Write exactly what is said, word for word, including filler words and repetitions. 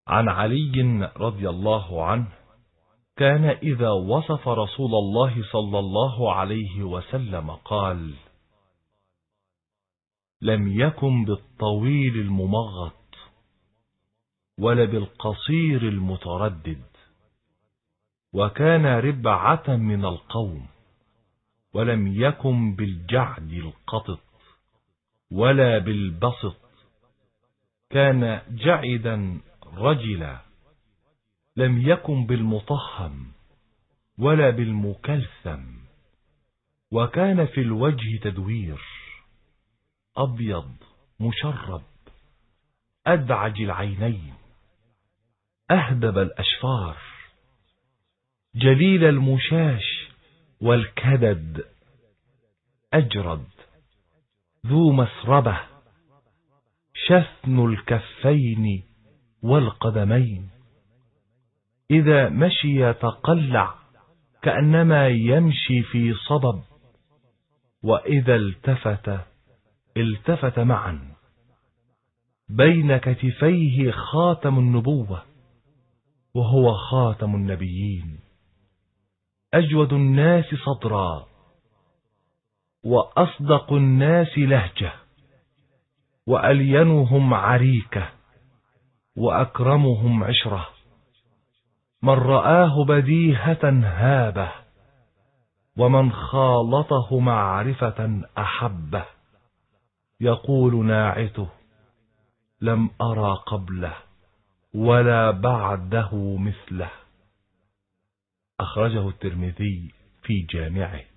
عن علي رضي الله عنه: كان إذا وصف رسول الله صلى الله عليه وسلم قال: لم يكن بالطويل الممغط ولا بالقصير المتردد، وكان ربعة من القوم، ولم يكن بالجعد القطط ولا بالبسط، كان جعدا رجلا، لم يكن بالمطهم ولا بالمكلثم، وكان في الوجه تدوير، أبيض مشرب، أدعج العينين، أهدب الأشفار، جليل المشاش والكدد، أجرد، ذو مسربة، شثن الكفين والقدمين، إذا مشي يتقلع كأنما يمشي في صبب، وإذا التفت التفت معا، بين كتفيه خاتم النبوة وهو خاتم النبيين، أجود الناس صدرا، وأصدق الناس لهجة، وألينهم عريكة، وأكرمهم عشرة، من رآه بديهة هابه، ومن خالطه معرفة أحبه، يقول ناعته: لم أرى قبله ولا بعده مثله. أخرجه الترمذي في جامعه.